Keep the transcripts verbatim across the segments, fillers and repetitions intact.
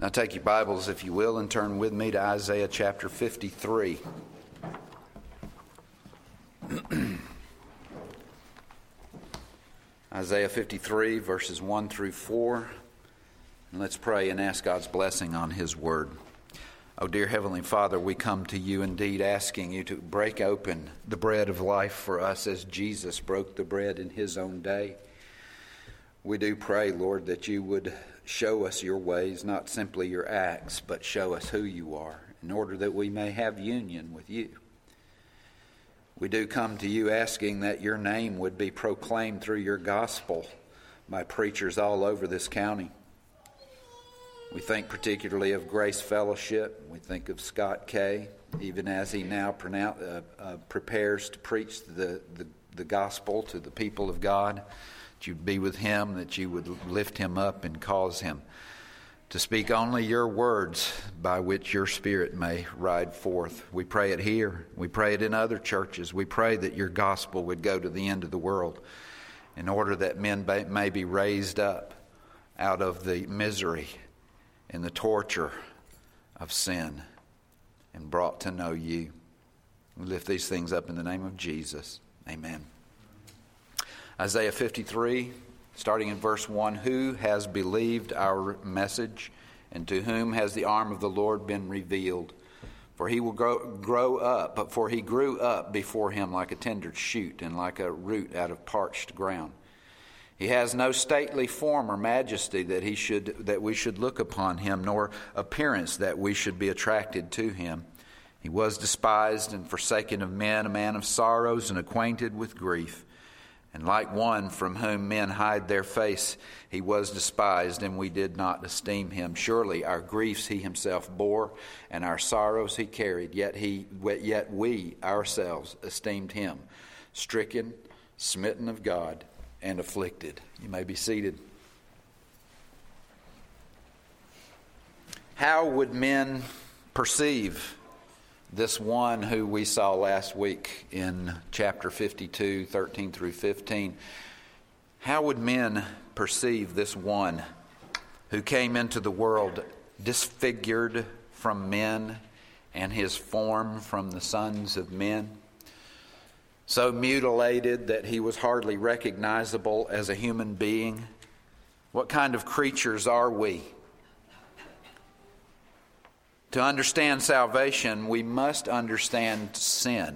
Now take your Bibles, if you will, and turn with me to Isaiah chapter fifty-three. Isaiah fifty-three, verses one through four. And let's pray and ask God's blessing on His Word. Oh, dear Heavenly Father, we come to you indeed asking you to break open the bread of life for us as Jesus broke the bread in His own day. We do pray, Lord, that you would show us your ways, not simply your acts, but show us who you are, in order that we may have union with you. We do come to you asking that your name would be proclaimed through your gospel by preachers all over this county. We think particularly of Grace Fellowship. We think of Scott Kay, even as he now pronounce, uh, uh, prepares to preach the, the, the gospel to the people of God. That you'd be with him, that you would lift him up and cause him to speak only your words by which your Spirit may ride forth. We pray it here. We pray it in other churches. We pray that your gospel would go to the end of the world in order that men may be raised up out of the misery and the torture of sin and brought to know you. We lift these things up in the name of Jesus. Amen. Isaiah fifty-three, starting in verse one, who has believed our message, and to whom has the arm of the Lord been revealed? For he will grow, grow up, but for he grew up before him like a tender shoot, and like a root out of parched ground. He has no stately form or majesty that he should that we should look upon him, nor appearance that we should be attracted to him. He was despised and forsaken of men, a man of sorrows and acquainted with grief. And like one from whom men hide their face, he was despised, and we did not esteem him. Surely our griefs he himself bore, and our sorrows he carried. Yet he, yet we ourselves esteemed him, stricken, smitten of God, and afflicted. You may be seated. How would men perceive this one who we saw last week in chapter fifty-two, thirteen through fifteen? How would men perceive this one who came into the world disfigured from men and his form from the sons of men? So mutilated that he was hardly recognizable as a human being. What kind of creatures are we? To understand salvation, we must understand sin.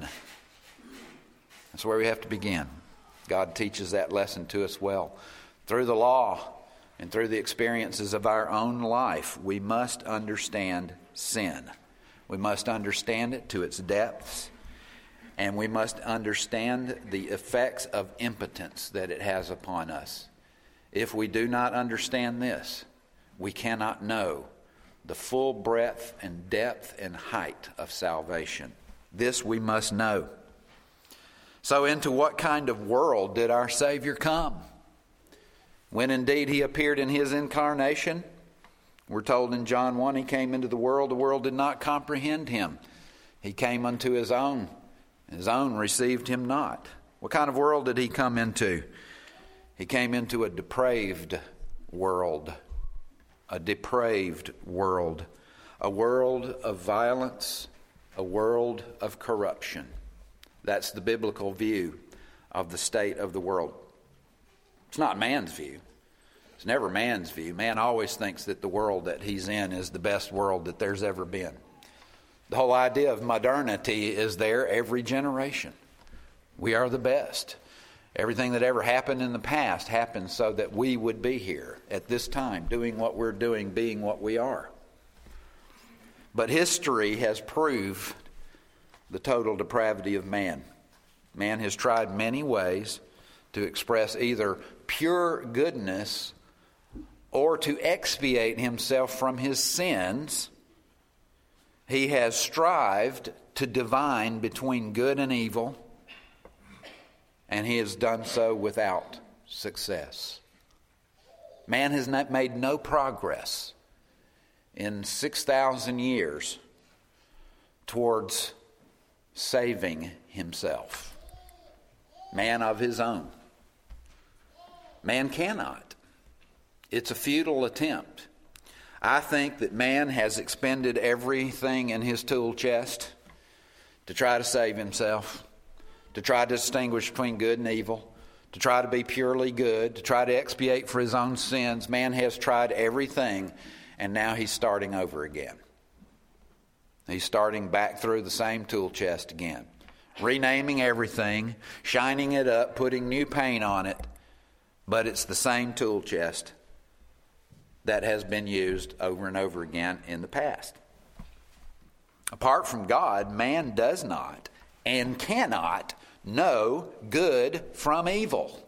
That's where we have to begin. God teaches that lesson to us well. Through the law and through the experiences of our own life, we must understand sin. We must understand it to its depths, and we must understand the effects of impotence that it has upon us. If we do not understand this, we cannot know the full breadth and depth and height of salvation. This we must know. So into what kind of world did our Savior come? When indeed he appeared in his incarnation, we're told in John one, he came into the world, the world did not comprehend him. He came unto his own, his own received him not. What kind of world did he come into? He came into a depraved world. A depraved world, a world of violence, a world of corruption. That's the biblical view of the state of the world. It's not man's view. It's never man's view. Man always thinks that the world that he's in is the best world that there's ever been. The whole idea of modernity is there every generation. We are the best. Everything that ever happened in the past happened so that we would be here at this time, doing what we're doing, being what we are. But history has proved the total depravity of man. Man has tried many ways to express either pure goodness or to expiate himself from his sins. He has strived to divine between good and evil, and he has done so without success. Man has not made no progress in six thousand years towards saving himself. Man of his own. Man cannot. It's a futile attempt. I think that man has expended everything in his tool chest to try to save himself, to try to distinguish between good and evil, to try to be purely good, to try to expiate for his own sins. Man has tried everything, and now he's starting over again. He's starting back through the same tool chest again, renaming everything, shining it up, putting new paint on it, but it's the same tool chest that has been used over and over again in the past. Apart from God, man does not and cannot know good from evil.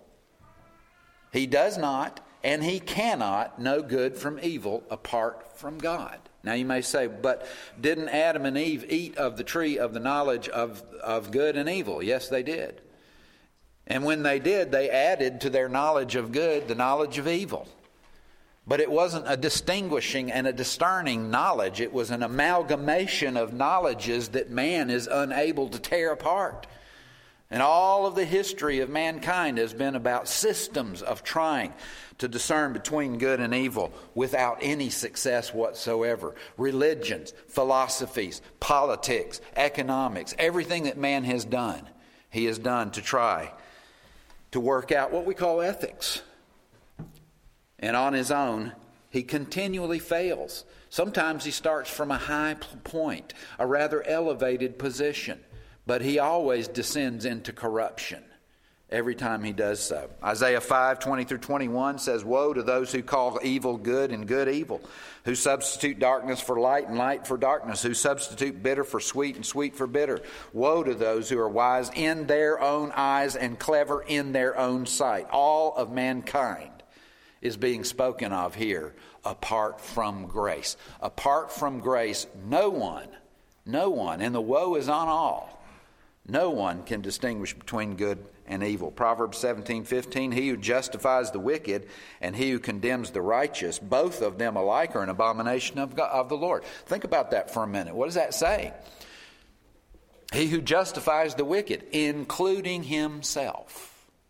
He does not and he cannot know good from evil apart from God. Now you may say, but didn't Adam and Eve eat of the tree of the knowledge of, of good and evil? Yes, they did. And when they did, they added to their knowledge of good the knowledge of evil. But it wasn't a distinguishing and a discerning knowledge. It was an amalgamation of knowledges that man is unable to tear apart. And all of the history of mankind has been about systems of trying to discern between good and evil without any success whatsoever. Religions, philosophies, politics, economics, everything that man has done, he has done to try to work out what we call ethics. And on his own, he continually fails. Sometimes he starts from a high point, a rather elevated position, but he always descends into corruption every time he does so. Isaiah five, twenty through twenty-one says, "Woe to those who call evil good and good evil, who substitute darkness for light and light for darkness, who substitute bitter for sweet and sweet for bitter. Woe to those who are wise in their own eyes and clever in their own sight." All of mankind is being spoken of here apart from grace. Apart from grace, no one, no one, and the woe is on all, no one can distinguish between good and evil. Proverbs seventeen fifteen, "He who justifies the wicked and he who condemns the righteous, both of them alike are an abomination of God, of the Lord." Think about that for a minute. What does that say? He who justifies the wicked, including himself.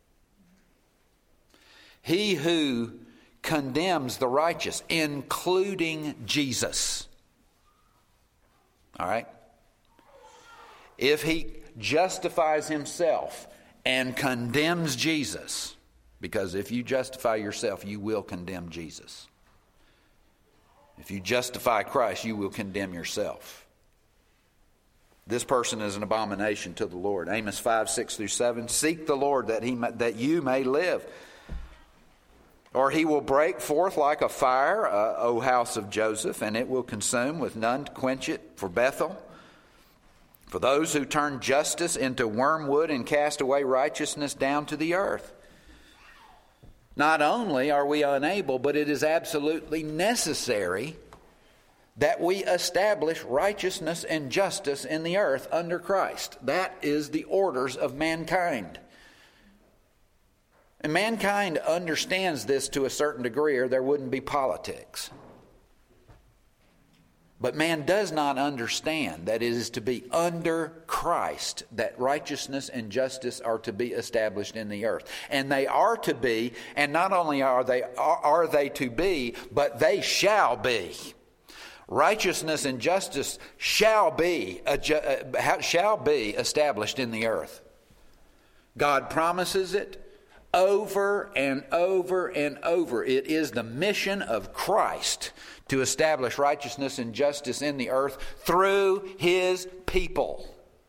He who condemns the righteous, including Jesus. All right? If he justifies himself and condemns Jesus, because if you justify yourself, you will condemn Jesus. If you justify Christ, you will condemn yourself. This person is an abomination to the Lord. Amos five, six through seven, "Seek the Lord that he may, that you may live. Or he will break forth like a fire, uh, O house of Joseph, and it will consume with none to quench it for Bethel. For those who turn justice into wormwood and cast away righteousness down to the earth." Not only are we unable, but it is absolutely necessary that we establish righteousness and justice in the earth under Christ. That is the orders of mankind. And mankind understands this to a certain degree, or there wouldn't be politics. But man does not understand that it is to be under Christ that righteousness and justice are to be established in the earth. And they are to be, and not only are they are, are they to be, but they shall be. Righteousness and justice shall be uh, shall be established in the earth. God promises it over and over and over. It is the mission of Christ to establish righteousness and justice in the earth through his people.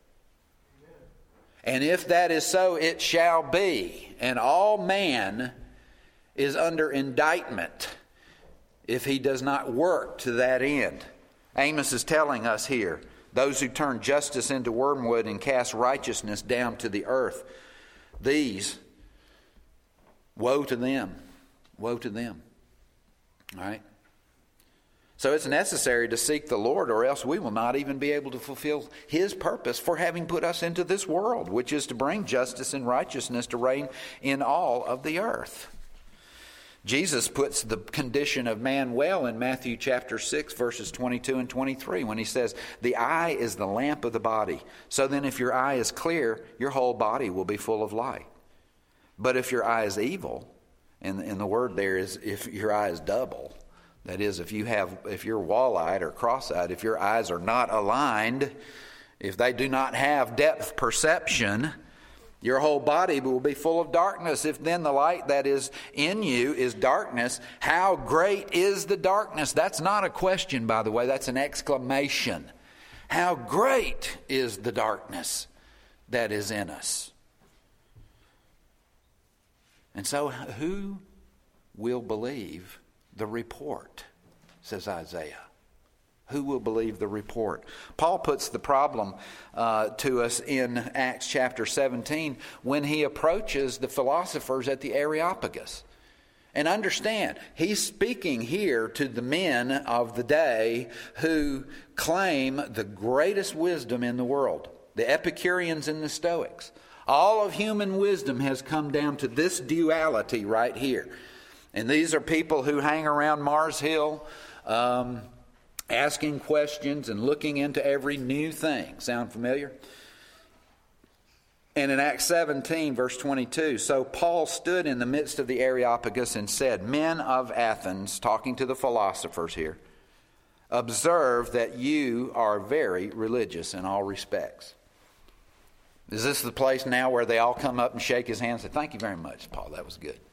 And if that is so, it shall be. And all man is under indictment if he does not work to that end. Amos is telling us here, those who turn justice into wormwood and cast righteousness down to the earth, these, woe to them. Woe to them. All right? So it's necessary to seek the Lord, or else we will not even be able to fulfill his purpose for having put us into this world, which is to bring justice and righteousness to reign in all of the earth. Jesus puts the condition of man well in Matthew chapter six, verses twenty-two and twenty-three, when he says, "The eye is the lamp of the body. So then if your eye is clear, your whole body will be full of light. But if your eye is evil," and, and the word there is if your eye is double, That is, if you have, if you're wall-eyed or cross-eyed, if your eyes are not aligned, if they do not have depth perception, your whole body will be full of darkness. If then the light that is in you is darkness, how great is the darkness? That's not a question, by the way. That's an exclamation. How great is the darkness that is in us? And so who will believe the report, says Isaiah? Who will believe the report? Paul puts the problem uh, to us in Acts chapter seventeen when he approaches the philosophers at the Areopagus. And understand, he's speaking here to the men of the day who claim the greatest wisdom in the world, the Epicureans and the Stoics. All of human wisdom has come down to this duality right here. And these are people who hang around Mars Hill, um, asking questions and looking into every new thing. Sound familiar? And in Acts seventeen, verse twenty-two, so Paul stood in the midst of the Areopagus and said, "Men of Athens," talking to the philosophers here, "observe that you are very religious in all respects." Is this the place now where they all come up and shake his hand and say, "Thank you very much, Paul, that was good"?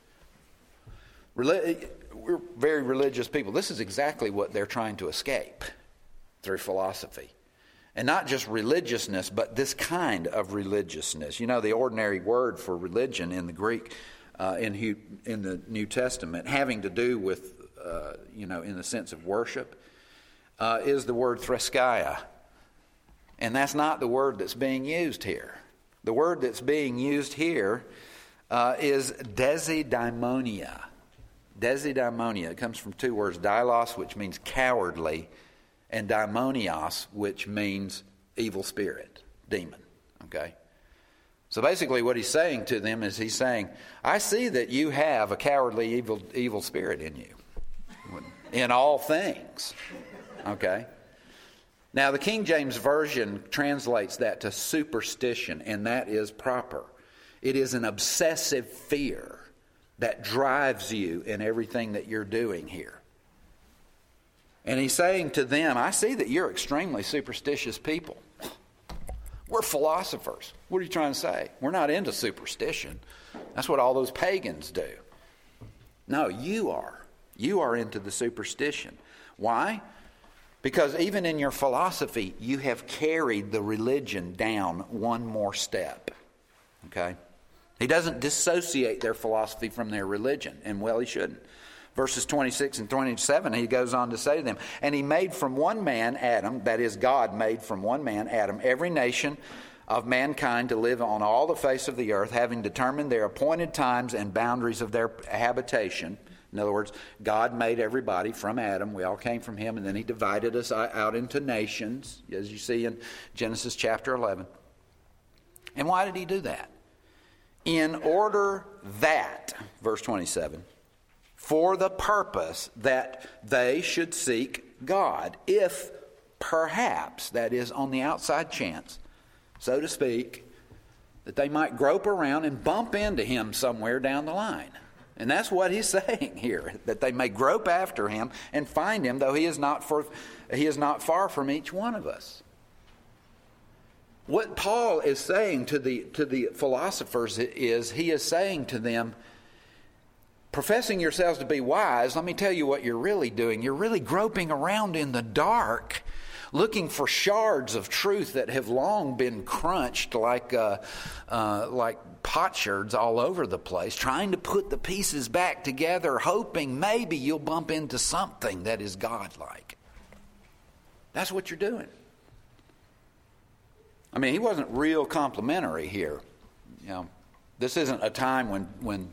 We're very religious people. This is exactly what they're trying to escape through philosophy. And not just religiousness, but this kind of religiousness. You know, the ordinary word for religion in the Greek, uh, in, in the New Testament, having to do with, uh, you know, in the sense of worship, uh, is the word threskia. And that's not the word that's being used here. The word that's being used here uh, is desidaimonia. Desidaimonia. It comes from two words, dailos, which means cowardly, and daimonios, which means evil spirit, demon. Okay? So basically what he's saying to them is he's saying, I see that you have a cowardly evil evil spirit in you. In all things. Okay? Now the King James Version translates that to superstition, and that is proper. It is an obsessive fear that drives you in everything that you're doing here. And he's saying to them, I see that you're extremely superstitious people. We're philosophers. What are you trying to say? We're not into superstition. That's what all those pagans do. No, you are. You are into the superstition. Why? Because even in your philosophy, you have carried the religion down one more step. Okay? He doesn't dissociate their philosophy from their religion, and well, he shouldn't. Verses twenty-six and twenty-seven, he goes on to say to them, and he made from one man, Adam, that is, God made from one man, Adam, every nation of mankind to live on all the face of the earth, having determined their appointed times and boundaries of their habitation. In other words, God made everybody from Adam. We all came from him, and then he divided us out into nations, as you see in Genesis chapter eleven. And why did he do that? In order that, verse twenty-seven, for the purpose that they should seek God, if perhaps, that is on the outside chance, so to speak, that they might grope around and bump into him somewhere down the line. And that's what he's saying here, that they may grope after him and find him, though he is not for, he is not far from each one of us. What Paul is saying to the to the philosophers is, he is saying to them, professing yourselves to be wise, let me tell you what you're really doing. You're really groping around in the dark, looking for shards of truth that have long been crunched like uh, uh, like potsherds all over the place, trying to put the pieces back together, hoping maybe you'll bump into something that is godlike. That's what you're doing. I mean, he wasn't real complimentary here. You know, this isn't a time when when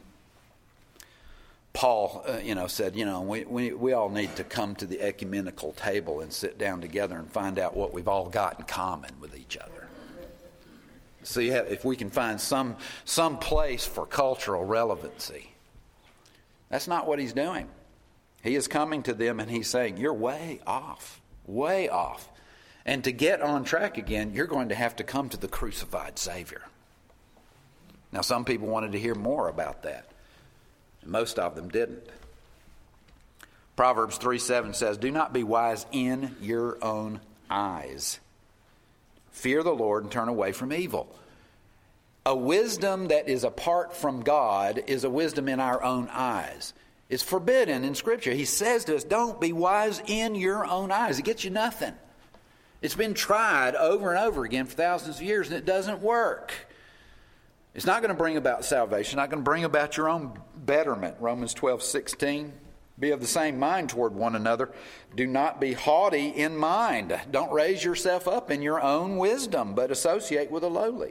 Paul, uh, you know, said, you know, we, we we all need to come to the ecumenical table and sit down together and find out what we've all got in common with each other. See if we can find some some place for cultural relevancy. That's not what he's doing. He is coming to them and he's saying, you're way off, way off. And to get on track again, you're going to have to come to the crucified Savior. Now, some people wanted to hear more about that. Most of them didn't. Proverbs three seven says, do not be wise in your own eyes. Fear the Lord and turn away from evil. A wisdom that is apart from God is a wisdom in our own eyes. It's forbidden in Scripture. He says to us, don't be wise in your own eyes. It gets you nothing. It's been tried over and over again for thousands of years, and it doesn't work. It's not going to bring about salvation. Not going to bring about your own betterment. Romans twelve sixteen. Be of the same mind toward one another. Do not be haughty in mind. Don't raise yourself up in your own wisdom, but associate with the lowly.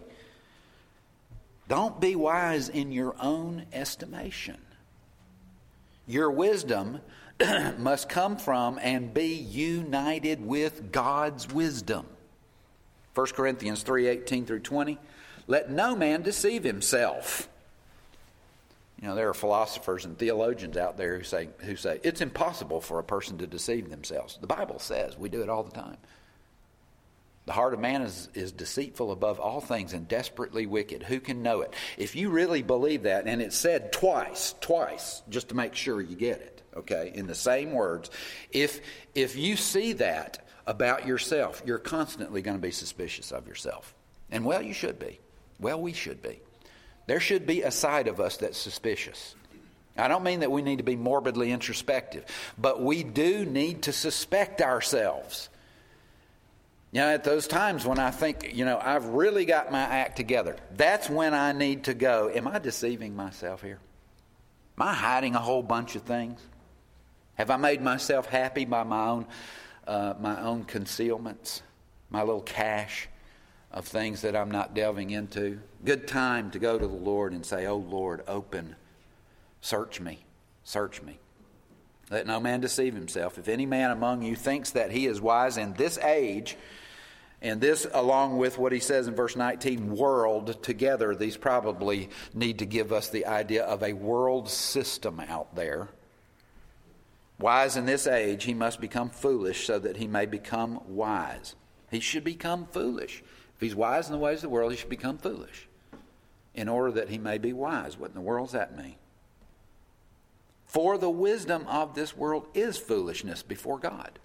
Don't be wise in your own estimation. Your wisdom must come from and be united with God's wisdom. First Corinthians three eighteen through twenty. Let no man deceive himself. You know, there are philosophers and theologians out there who say, who say it's impossible for a person to deceive themselves. The Bible says we do it all the time. The heart of man is, is deceitful above all things and desperately wicked. Who can know it? If you really believe that, and it's said twice, twice, just to make sure you get it, okay, in the same words, if if you see that about yourself, you're constantly going to be suspicious of yourself. And well, you should be. Well, we should be. There should be a side of us that's suspicious. I don't mean that we need to be morbidly introspective, but we do need to suspect ourselves. You know, at those times when I think, you know, I've really got my act together, that's when I need to go, am I deceiving myself here? Am I hiding a whole bunch of things? Have I made myself happy by my own, uh, my own concealments, my little cache of things that I'm not delving into? Good time to go to the Lord and say, oh Lord, open, search me, search me. Let no man deceive himself. If any man among you thinks that he is wise in this age, and this, along with what he says in verse nineteen, world, together, these probably need to give us the idea of a world system out there. Wise in this age, he must become foolish so that he may become wise. He should become foolish. If he's wise in the ways of the world, he should become foolish in order that he may be wise. What in the world does that mean? For the wisdom of this world is foolishness before God.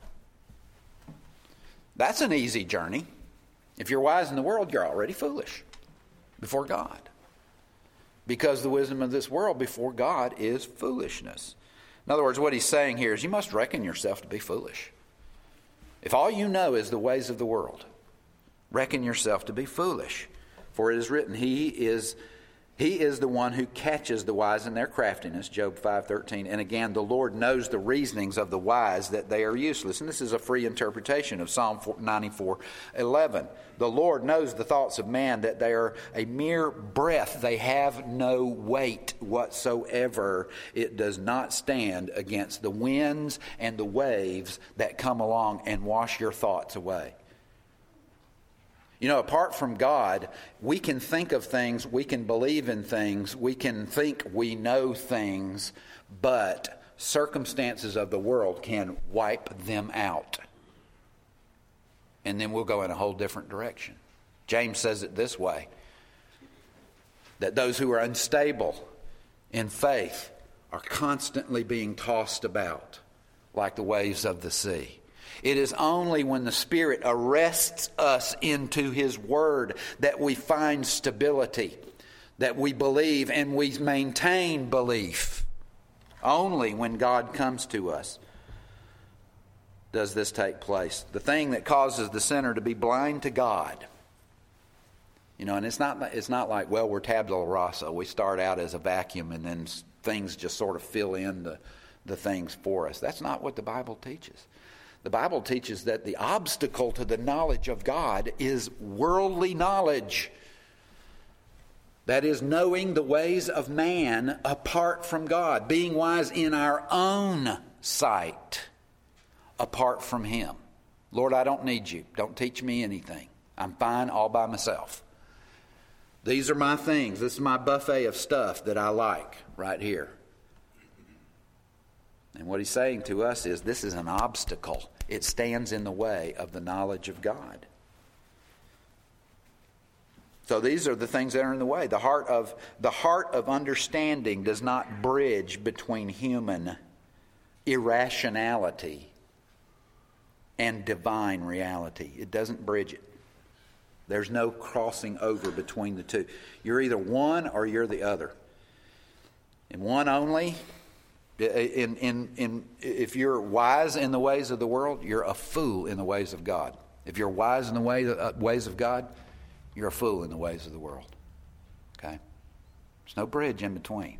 That's an easy journey. If you're wise in the world, you're already foolish before God. Because the wisdom of this world before God is foolishness. In other words, what he's saying here is you must reckon yourself to be foolish. If all you know is the ways of the world, reckon yourself to be foolish. For it is written, He is He is the one who catches the wise in their craftiness, Job five thirteen. And again, the Lord knows the reasonings of the wise, that they are useless. And this is a free interpretation of Psalm ninety-four eleven. The Lord knows the thoughts of man, that they are a mere breath. They have no weight whatsoever. It does not stand against the winds and the waves that come along and wash your thoughts away. You know, apart from God, we can think of things, we can believe in things, we can think we know things, but circumstances of the world can wipe them out. And then we'll go in a whole different direction. James says it this way, that those who are unstable in faith are constantly being tossed about like the waves of the sea. It is only when the Spirit arrests us into His Word that we find stability, that we believe and we maintain belief. Only when God comes to us does this take place. The thing that causes the sinner to be blind to God. You know, and it's not, it's not like, well, we're tabula rasa. We start out as a vacuum and then things just sort of fill in the, the things for us. That's not what the Bible teaches. The Bible teaches that the obstacle to the knowledge of God is worldly knowledge. That is, knowing the ways of man apart from God. Being wise in our own sight apart from Him. Lord, I don't need you. Don't teach me anything. I'm fine all by myself. These are my things. This is my buffet of stuff that I like right here. And what he's saying to us is this is an obstacle. It stands in the way of the knowledge of God. So these are the things that are in the way. The heart of the heart of understanding does not bridge between human irrationality and divine reality. It doesn't bridge it. There's no crossing over between the two. You're either one or you're the other. In one only, in, in, in, if you're wise in the ways of the world, you're a fool in the ways of God. If you're wise in the way, uh, ways of God, you're a fool in the ways of the world. Okay? There's no bridge in between.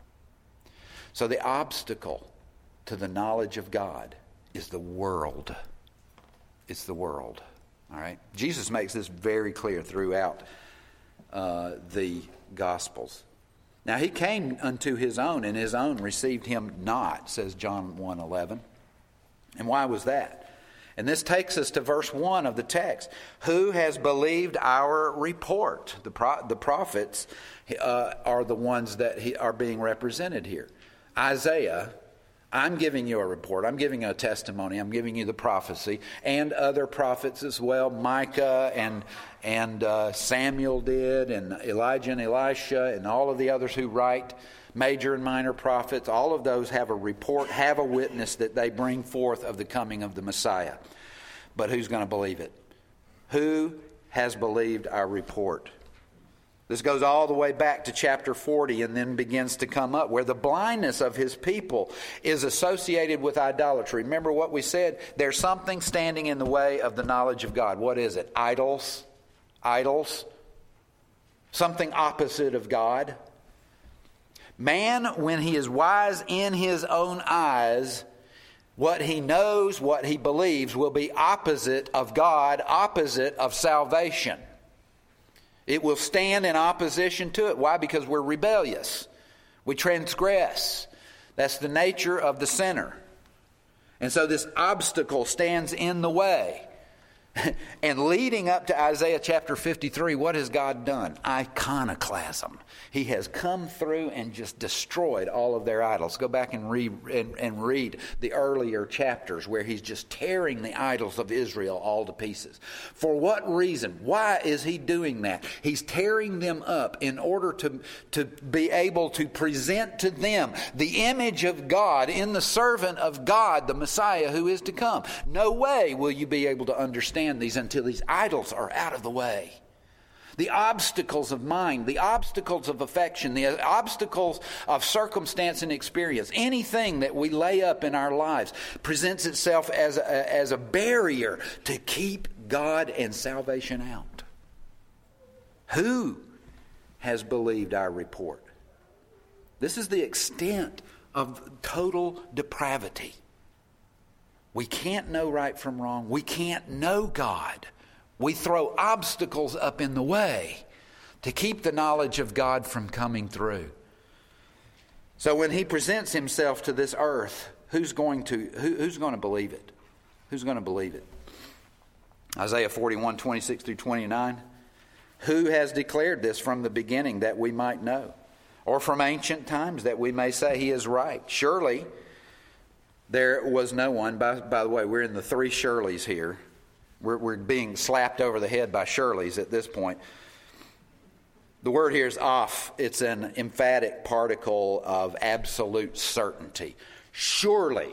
So the obstacle to the knowledge of God is the world. It's the world. All right? Jesus makes this very clear throughout uh, the Gospels. Now, he came unto his own, and his own received him not, says John one eleven. And why was that? And this takes us to verse one of the text. Who has believed our report? The, pro- the prophets uh, are the ones that he, are being represented here. Isaiah, I'm giving you a report. I'm giving you a testimony. I'm giving you the prophecy. And other prophets as well. Micah and and uh, Samuel did, and Elijah and Elisha, and all of the others who write, major and minor prophets. All of those have a report, have a witness that they bring forth of the coming of the Messiah. But who's going to believe it? Who has believed our report? This goes all the way back to chapter forty and then begins to come up where the blindness of his people is associated with idolatry. Remember what we said? There's something standing in the way of the knowledge of God. What is it? Idols. Idols. Something opposite of God. Man, when he is wise in his own eyes, what he knows, what he believes will be opposite of God, opposite of salvation. It will stand in opposition to it. Why? Because we're rebellious. We transgress. That's the nature of the sinner. And so this obstacle stands in the way. And leading up to Isaiah chapter fifty-three, what has God done? Iconoclasm. He has come through and just destroyed all of their idols. Go back and read, and, and read the earlier chapters where he's just tearing the idols of Israel all to pieces. For what reason? Why is he doing that? He's tearing them up in order to, to be able to present to them the image of God in the servant of God, the Messiah who is to come. No way will you be able to understand these until these idols are out of the way. The obstacles of mind, the obstacles of affection, the obstacles of circumstance and experience, anything that we lay up in our lives presents itself as a, as a barrier to keep God and salvation out. Who has believed our report? This is the extent of total depravity. We can't know right from wrong. We can't know God. We throw obstacles up in the way to keep the knowledge of God from coming through. So when he presents himself to this earth, who's going to who, who's going to believe it? Who's going to believe it? Isaiah forty-one, twenty-six through twenty-nine. Who has declared this from the beginning that we might know? Or from ancient times that we may say he is right? Surely there was no one. By, by the way, we're in the three Shirleys here. We're, we're being slapped over the head by Shirleys at this point. The word here is off. It's an emphatic particle of absolute certainty. Surely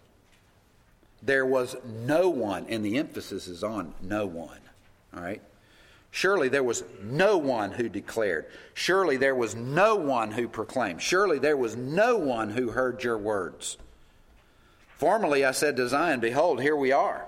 there was no one, and the emphasis is on no one. All right? Surely there was no one who declared. Surely there was no one who proclaimed. Surely there was no one who heard your words. Formerly I said to Zion, behold, here we are.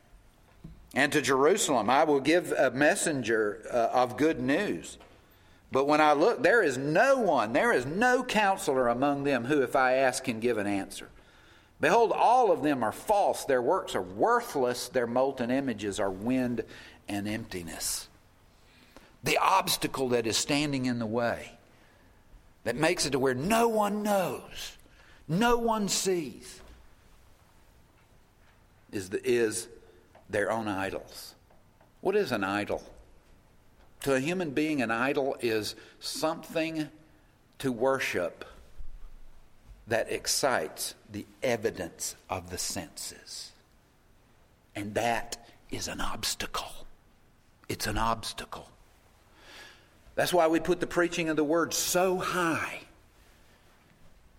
And to Jerusalem, I will give a messenger uh, of good news. But when I look, there is no one, there is no counselor among them who, if I ask, can give an answer. Behold, all of them are false. Their works are worthless. Their molten images are wind and emptiness. The obstacle that is standing in the way, that makes it to where no one knows, no one sees, is the, is their own idols. What is an idol? To a human being, an idol is something to worship that excites the evidence of the senses. And that is an obstacle. It's an obstacle. That's why we put the preaching of the word so high.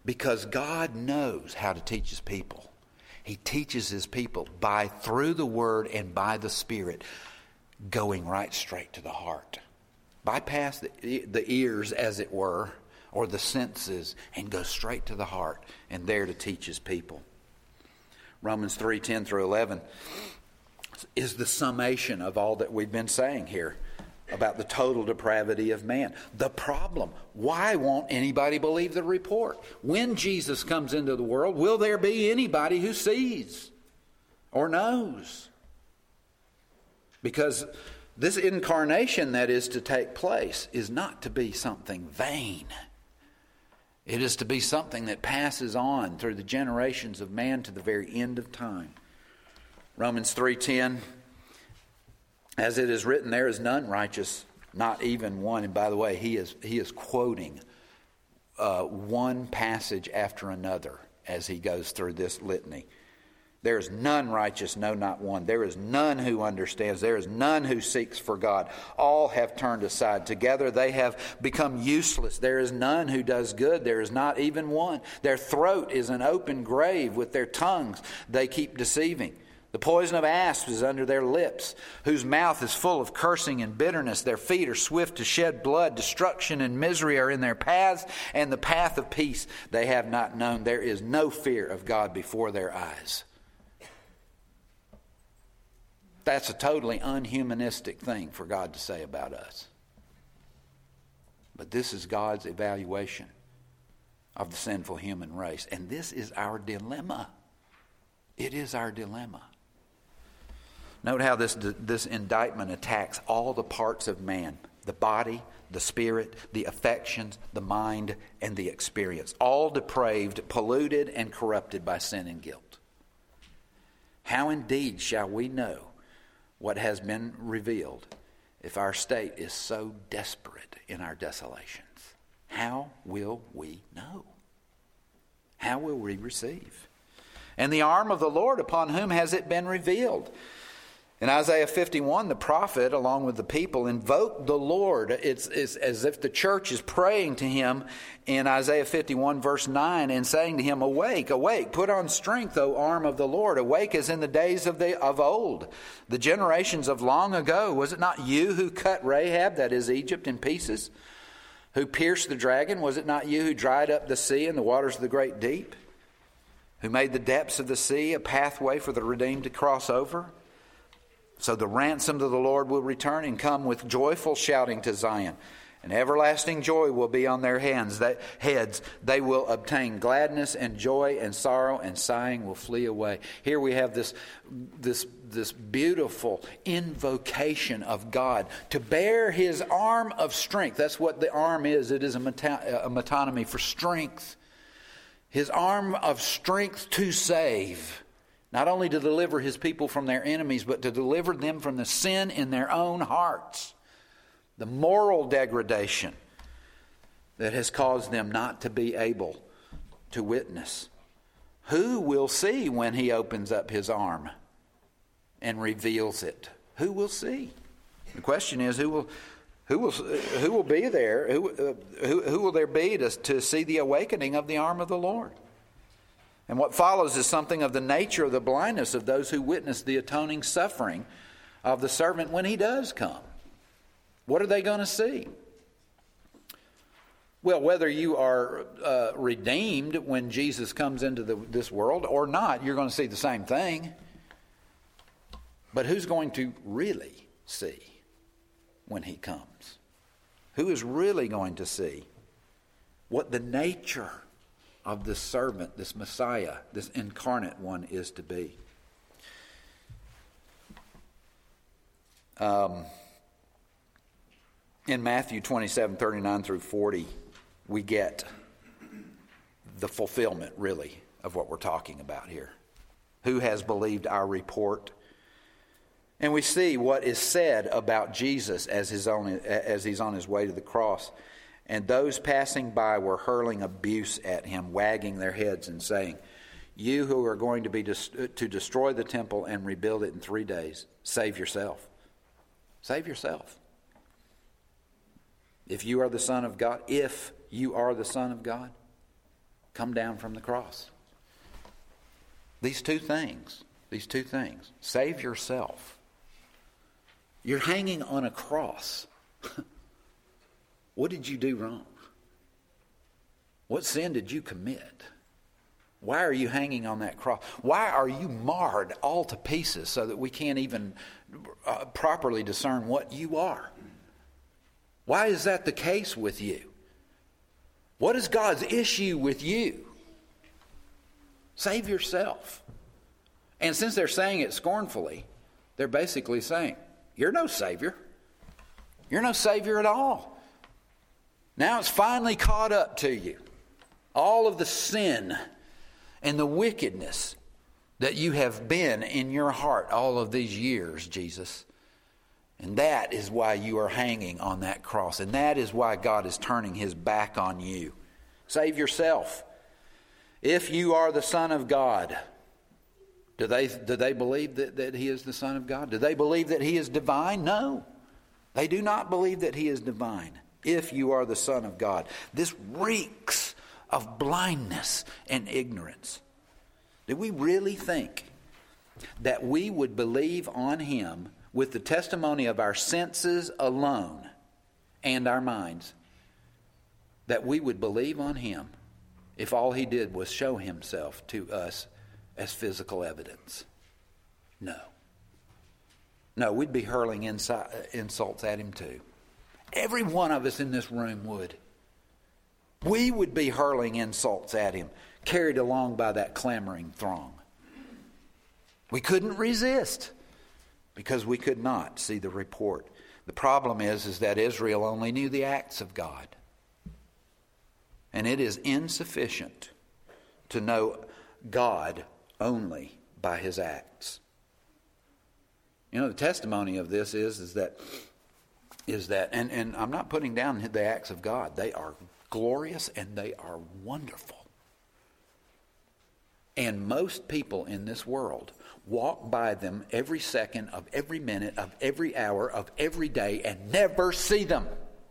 Because God knows how to teach his people. He teaches his people by through the Word and by the Spirit, going right straight to the heart. Bypass the, the ears, as it were, or the senses, and go straight to the heart, and there to teach his people. Romans three, ten through eleven is the summation of all that we've been saying here about the total depravity of man. The problem, why won't anybody believe the report? When Jesus comes into the world, will there be anybody who sees or knows? Because this incarnation that is to take place is not to be something vain. It is to be something that passes on through the generations of man to the very end of time. Romans three ten, as it is written, there is none righteous, not even one. And by the way, he is he is quoting uh, one passage after another as he goes through this litany. There is none righteous, no, not one. There is none who understands. There is none who seeks for God. All have turned aside. Together they have become useless. There is none who does good. There is not even one. Their throat is an open grave. With their tongues they keep deceiving. The poison of asps is under their lips, whose mouth is full of cursing and bitterness. Their feet are swift to shed blood. Destruction and misery are in their paths, and the path of peace they have not known. There is no fear of God before their eyes. That's a totally unhumanistic thing for God to say about us. But this is God's evaluation of the sinful human race. And this is our dilemma. It is our dilemma. Note how this, this indictment attacks all the parts of man. The body, the spirit, the affections, the mind, and the experience. All depraved, polluted, and corrupted by sin and guilt. How indeed shall we know what has been revealed if our state is so desperate in our desolations? How will we know? How will we receive? And the arm of the Lord, upon whom has it been revealed? In Isaiah fifty-one, the prophet, along with the people, invoked the Lord. It's, it's as if the church is praying to him in Isaiah fifty-one, verse nine, and saying to him, Awake, awake, put on strength, O arm of the Lord. Awake as in the days of, the, of old, the generations of long ago. Was it not you who cut Rahab, that is Egypt, in pieces? Who pierced the dragon? Was it not you who dried up the sea and the waters of the great deep? Who made the depths of the sea a pathway for the redeemed to cross over? So the ransomed of the Lord will return and come with joyful shouting to Zion. And everlasting joy will be on their hands, that heads. They will obtain gladness and joy, and sorrow and sighing will flee away. Here we have this, this, this beautiful invocation of God to bear his arm of strength. That's what the arm is. It is a, meta- a metonymy for strength. His arm of strength to save. Not only to deliver his people from their enemies, but to deliver them from the sin in their own hearts. The moral degradation that has caused them not to be able to witness. Who will see when he opens up his arm and reveals it? Who will see? The question is, who will who will who will be there? Who uh, who, who will there be to, to see the awakening of the arm of the Lord? And what follows is something of the nature of the blindness of those who witness the atoning suffering of the servant when he does come. What are they going to see? Well, whether you are uh, redeemed when Jesus comes into the, this world or not, you're going to see the same thing. But who's going to really see when he comes? Who is really going to see what the nature of this servant, this Messiah, this incarnate one is to be? Um, in Matthew twenty-seven, thirty-nine through forty, we get the fulfillment, really, of what we're talking about here. Who has believed our report? And we see what is said about Jesus as his own, as he's on his way to the cross. And those passing by were hurling abuse at him, wagging their heads and saying, You who are going to be dis- to destroy the temple and rebuild it in three days, save yourself. Save yourself. If you are the Son of God, if you are the Son of God, come down from the cross. These two things, these two things. Save yourself. You're hanging on a cross. What did you do wrong? What sin did you commit? Why are you hanging on that cross? Why are you marred all to pieces so that we can't even uh, properly discern what you are? Why is that the case with you? What is God's issue with you? Save yourself. And since they're saying it scornfully, they're basically saying, you're no Savior. You're no Savior at all. Now it's finally caught up to you. All of the sin and the wickedness that you have been in your heart all of these years, Jesus. And that is why you are hanging on that cross. And that is why God is turning his back on you. Save yourself. If you are the Son of God, do they, do they believe that, that he is the Son of God? Do they believe that he is divine? No. They do not believe that he is divine. If you are the Son of God. This reeks of blindness and ignorance. Do we really think that we would believe on him with the testimony of our senses alone and our minds, that we would believe on him if all he did was show himself to us as physical evidence? No. No, we'd be hurling insi- insults at him too. Every one of us in this room would. We would be hurling insults at him, carried along by that clamoring throng. We couldn't resist because we could not see the report. The problem is, is that Israel only knew the acts of God. And it is insufficient to know God only by his acts. You know, the testimony of this is, is that, is that and, and I'm not putting down the acts of God. They are glorious and they are wonderful. And most people in this world walk by them every second of every minute of every hour of every day and never see them.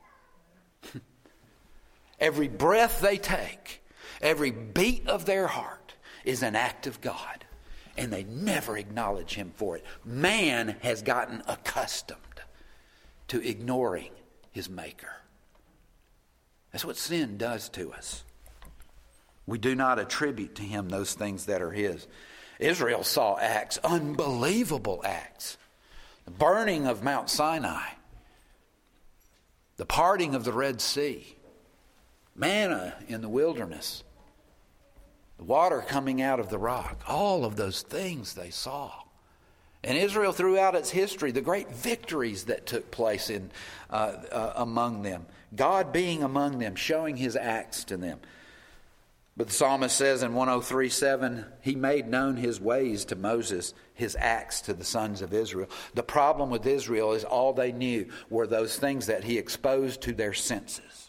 Every breath they take, every beat of their heart is an act of God. And they never acknowledge him for it. Man has gotten accustomed to ignoring his maker. That's what sin does to us. We do not attribute to him those things that are his. Israel saw acts, unbelievable acts. The burning of Mount Sinai. The parting of the Red Sea. Manna in the wilderness. The water coming out of the rock. All of those things they saw. And Israel, throughout its history, the great victories that took place in uh, uh, among them. God being among them, showing his acts to them. But the psalmist says in one oh three seven, he made known his ways to Moses, his acts to the sons of Israel. The problem with Israel is all they knew were those things that he exposed to their senses.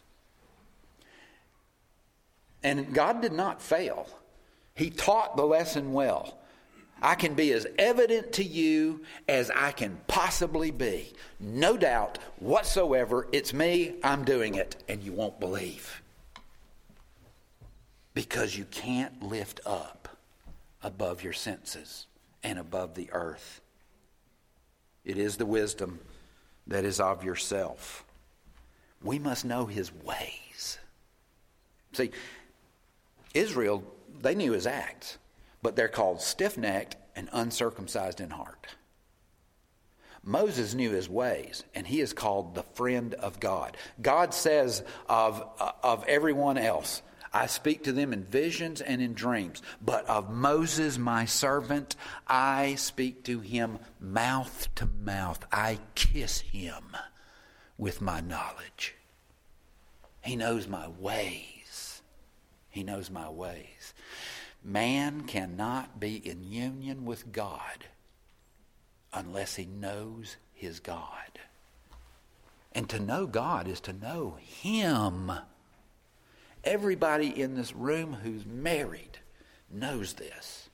And God did not fail. He taught the lesson well. I can be as evident to you as I can possibly be. No doubt whatsoever, it's me, I'm doing it, and you won't believe. Because you can't lift up above your senses and above the earth. It is the wisdom that is of yourself. We must know his ways. See, Israel, they knew his acts, but they're called stiff-necked and uncircumcised in heart. Moses knew his ways, and he is called the friend of God. God says of, of everyone else, I speak to them in visions and in dreams, but of Moses, my servant, I speak to him mouth to mouth. I kiss him with my knowledge. He knows my ways. He knows my ways. Man cannot be in union with God unless he knows his God. And to know God is to know him. Everybody in this room who's married knows this.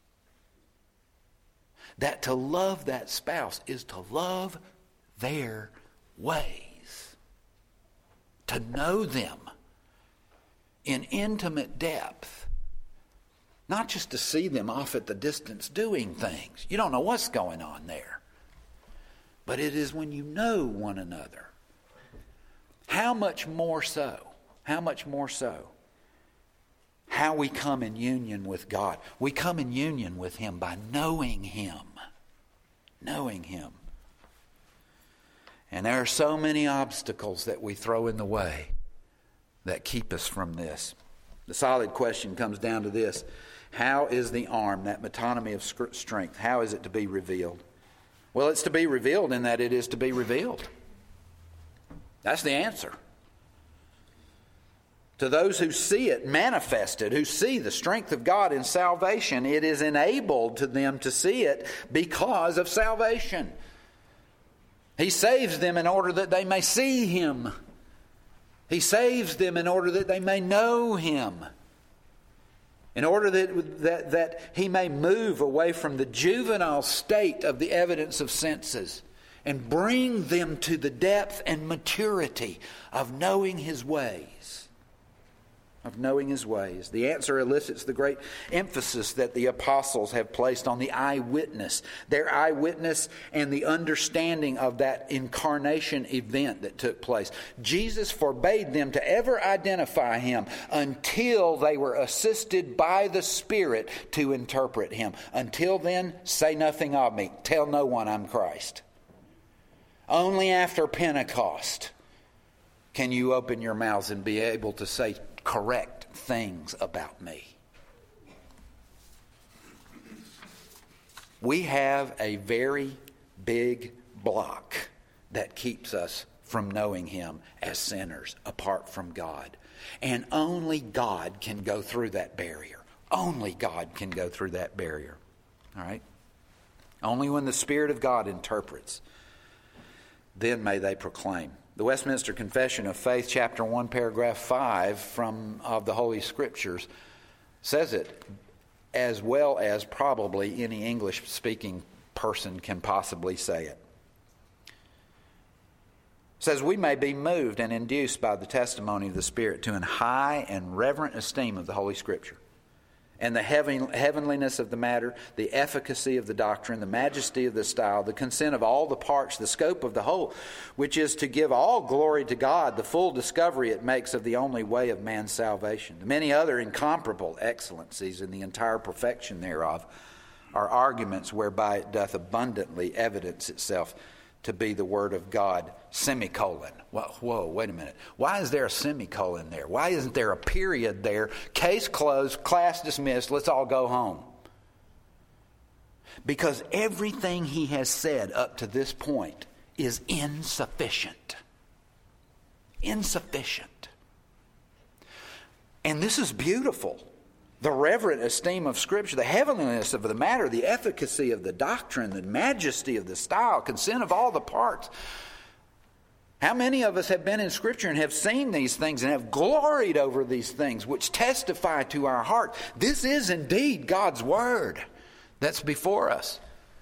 That to love that spouse is to love their ways. To know them in intimate depth. Not just to see them off at the distance doing things. You don't know what's going on there. But it is when you know one another. How much more so? How much more so? How we come in union with God. We come in union with Him by knowing Him. Knowing Him. And there are so many obstacles that we throw in the way that keep us from this. The solid question comes down to this. How is the arm, that metonymy of strength, how is it to be revealed? Well, it's to be revealed in that it is to be revealed. That's the answer. To those who see it manifested, who see the strength of God in salvation, it is enabled to them to see it because of salvation. He saves them in order that they may see Him. He saves them in order that they may know Him. In order that, that, that He may move away from the juvenile state of the evidence of senses and bring them to the depth and maturity of knowing His ways. Of knowing His ways. The answer elicits the great emphasis that the apostles have placed on the eyewitness. Their eyewitness and the understanding of that incarnation event that took place. Jesus forbade them to ever identify Him until they were assisted by the Spirit to interpret Him. Until then, say nothing of me. Tell no one I'm Christ. Only after Pentecost can you open your mouths and be able to say correct things about me. We have a very big block that keeps us from knowing Him as sinners apart from God. And only God can go through that barrier. Only God can go through that barrier. All right? Only when the Spirit of God interprets, then may they proclaim. The Westminster Confession of Faith, chapter one, paragraph five from of the Holy Scriptures says it as well as probably any English-speaking person can possibly say it. It says, we may be moved and induced by the testimony of the Spirit to an high and reverent esteem of the Holy Scripture, and the heaven, heavenliness of the matter, the efficacy of the doctrine, the majesty of the style, the consent of all the parts, the scope of the whole, which is to give all glory to God, the full discovery it makes of the only way of man's salvation. The many other incomparable excellencies and the entire perfection thereof are arguments whereby it doth abundantly evidence itself to be the Word of God, semicolon. Whoa, whoa, wait a minute. Why is there a semicolon there? Why isn't there a period there? Case closed, class dismissed, let's all go home. Because everything he has said up to this point is insufficient. Insufficient. And this is beautiful. The reverent esteem of Scripture, the heavenliness of the matter, the efficacy of the doctrine, the majesty of the style, consent of all the parts. How many of us have been in Scripture and have seen these things and have gloried over these things which testify to our heart? This is indeed God's Word that's before us.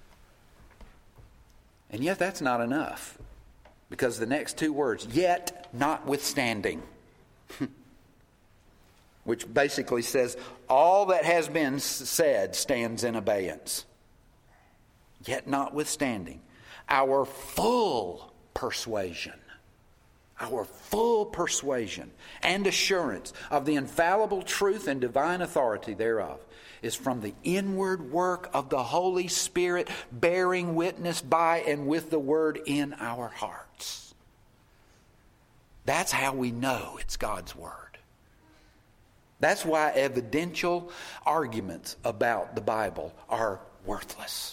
And yet that's not enough. Because the next two words, yet notwithstanding, which basically says all that has been said stands in abeyance. Yet notwithstanding, our full persuasion, our full persuasion and assurance of the infallible truth and divine authority thereof is from the inward work of the Holy Spirit bearing witness by and with the Word in our hearts. That's how we know it's God's Word. That's why evidential arguments about the Bible are worthless.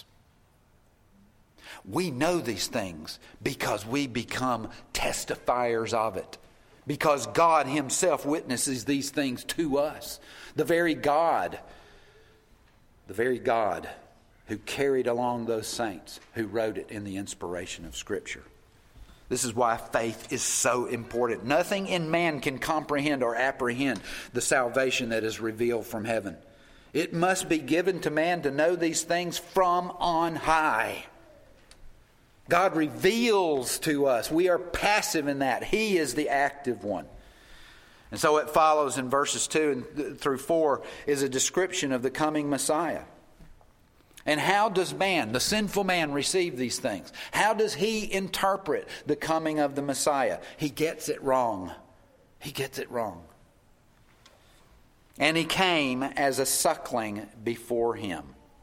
We know these things because we become testifiers of it. Because God Himself witnesses these things to us. The very God, the very God who carried along those saints who wrote it in the inspiration of Scripture. This is why faith is so important. Nothing in man can comprehend or apprehend the salvation that is revealed from heaven. It must be given to man to know these things from on high. God reveals to us. We are passive in that. He is the active one. And so it follows in verses two and through four is a description of the coming Messiah. And how does man, the sinful man, receive these things? How does he interpret the coming of the Messiah? He gets it wrong. He gets it wrong. And he came as a suckling before him.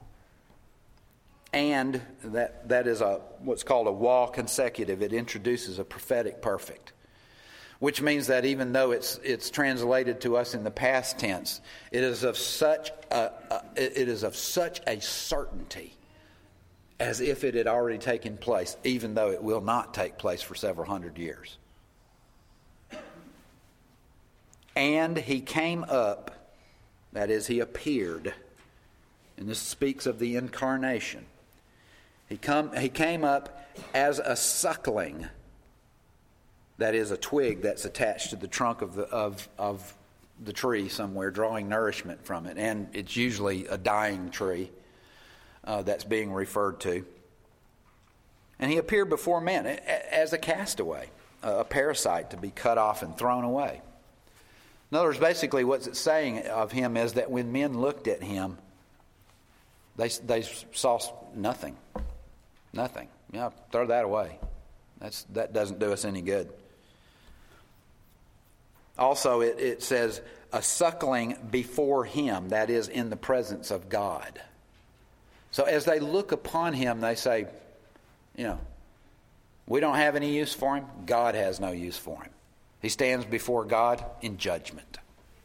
And that, that is a what's called a wall consecutive. It introduces a prophetic perfect. Which means that even though it's it's translated to us in the past tense, it is of such a, a it is of such a certainty as if it had already taken place, even though it will not take place for several hundred years. And he came up, that is, he appeared, and this speaks of the incarnation. He come he came up as a suckling. That is a twig that's attached to the trunk of the of of the tree somewhere, drawing nourishment from it. And it's usually a dying tree uh, that's being referred to. And he appeared before men as a castaway, a parasite to be cut off and thrown away. In other words, basically what it's saying of him is that when men looked at him, they they saw nothing. Nothing. Yeah, throw that away. That's that doesn't do us any good. Also, it, it says, a suckling before him, that is, in the presence of God. So as they look upon him, they say, you know, we don't have any use for him. God has no use for him. He stands before God in judgment.